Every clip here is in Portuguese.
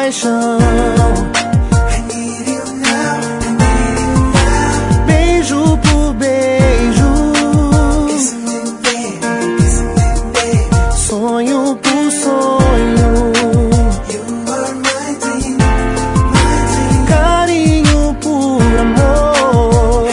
paixão. Beijo por beijo, sonho por sonho, carinho por amor,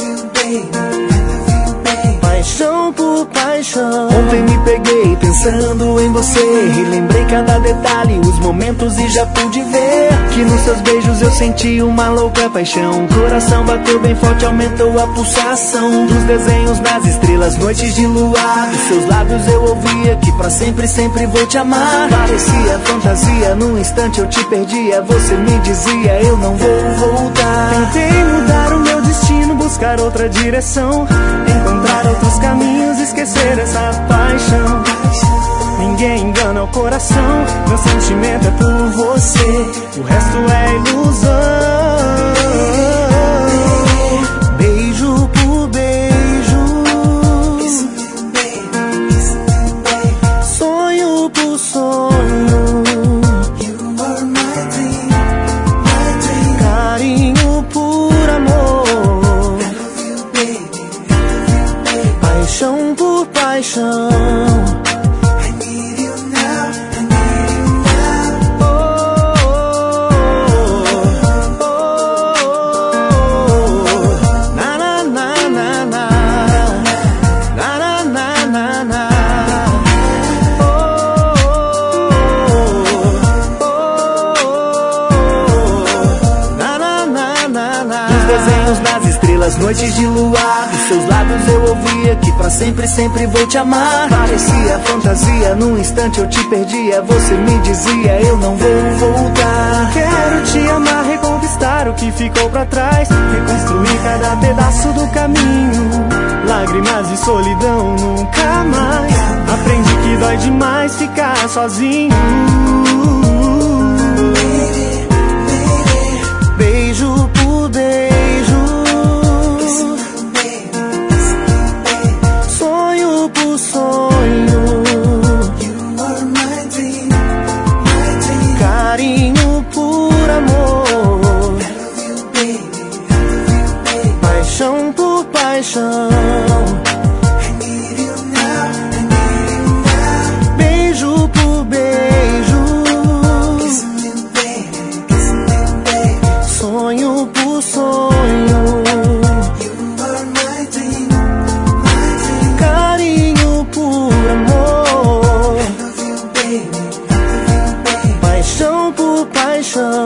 paixão por paixão. Ontem me peguei pensando em você, relembrei cada detalhe, os momentos e já pude ver que nos seus beijos eu senti uma louca paixão. O coração bateu bem forte, aumentou a pulsação dos desenhos nas estrelas, noites de luar. Dos seus lábios eu ouvia que pra sempre, sempre vou te amar. Parecia fantasia, num instante eu te perdia. Você me dizia, eu não vou voltar. Tentei mudar o meu destino, buscar outra direção, encontrar outros caminhos, esquecer essa paixão. Ninguém engana o coração, meu sentimento é por você, o resto é ilusão. Beijo por beijo, sonho por sonho, carinho por amor, paixão por paixão. Noites de luar, dos seus lábios eu ouvia que pra sempre, sempre vou te amar. Parecia fantasia, num instante eu te perdia. Você me dizia, eu não vou voltar. Quero te amar, reconquistar o que ficou pra trás, reconstruir cada pedaço do caminho. Lágrimas de solidão nunca mais. Aprendi que dói demais ficar sozinho. Beijo por beijo, sonho por sonho, carinho por amor, paixão por paixão. Beijo por beijo, sonho por sonho, carinho por amor, paixão por paixão.